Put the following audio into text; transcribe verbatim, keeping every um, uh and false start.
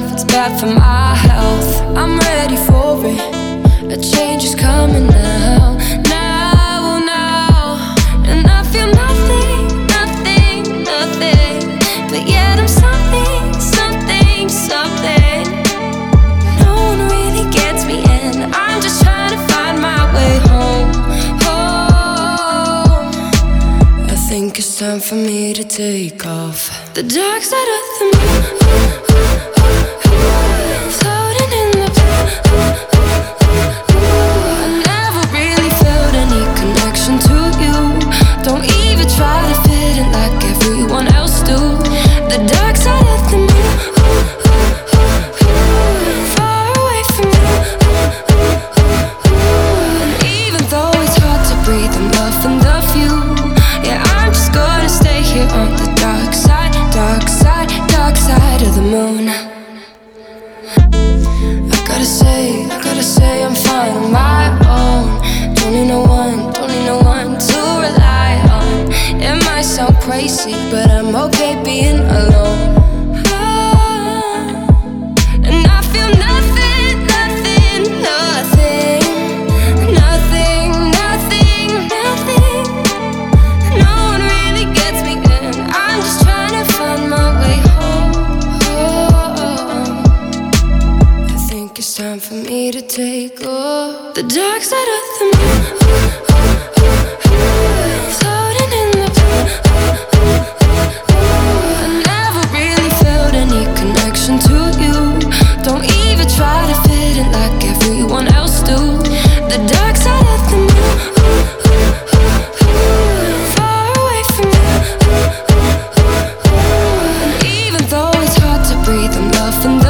love, it's bad for my health. I'm ready for it, a change is coming now. Now, now, and I feel nothing, nothing, nothing, but yet I'm something, something, something. No one really gets me in, I'm just trying to find my way home, home. I think it's time for me to take off the dark side of the moon, floating in the blue. I never really felt any connection to you. Don't even try to fit in like everyone else do. The dark side of the moon, far away from you. And even though it's hard to breathe, I'm loving the view. Yeah, I'm just gonna stay here on the dark side, dark side, dark side of the moon. I gotta say, I gotta say I'm fine on my own. Don't need no one, don't need no one to rely on. It might sound crazy, but I'm okay being alone. And I feel nothing, nothing, nothing, nothing, nothing, nothing. No one really gets me in, I'm just trying to find my way home. I think it's time for me to take off the dark side of the moon, floating in the blue. I never really felt any connection to you. Don't even try to fit in like everyone else do. The dark side of the moon, far away from you. And even though it's hard to breathe, I'm loving the